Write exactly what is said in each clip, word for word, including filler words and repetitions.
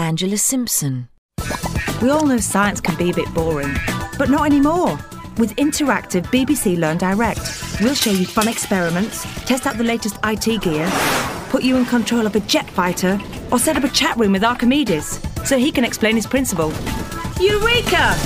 Angela Simpson. We all know science can be a bit boring, but not anymore. With interactive B B C Learn Direct, we'll show you fun experiments, test out the latest I T gear, put you in control of a jet fighter, or set up a chat room with Archimedes so he can explain his principle. Eureka!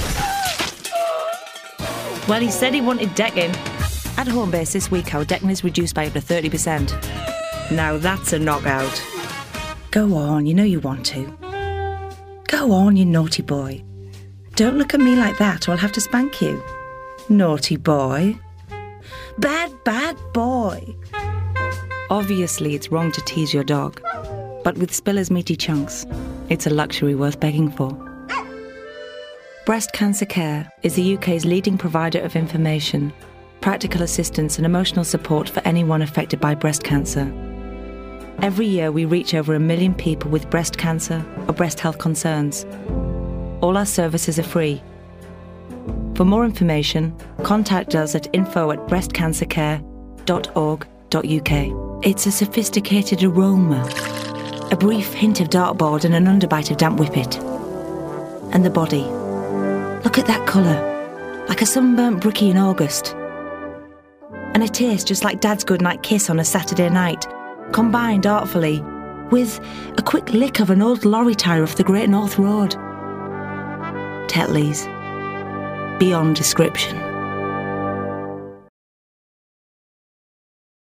Well, he said he wanted decking. At Homebase this week, our decking is reduced by up to thirty percent. Now that's a knockout. Go on, you know you want to. Go on, you naughty boy. Don't look at me like that or I'll have to spank you. Naughty boy. Bad, bad boy. Obviously, it's wrong to tease your dog. But with Spiller's meaty chunks, it's a luxury worth begging for. Breast Cancer Care is the U K's leading provider of information, practical assistance and emotional support for anyone affected by breast cancer. Every year we reach over a million people with breast cancer or breast health concerns. All our services are free. For more information, contact us at info at breast cancer care dot org dot U K. It's a sophisticated aroma, a brief hint of dartboard and an underbite of damp whippet. And the body. Look at that colour, like a sunburnt brickie in August. And a taste just like Dad's goodnight kiss on a Saturday night, combined artfully with a quick lick of an old lorry tyre off the Great North Road. Tetley's, beyond description.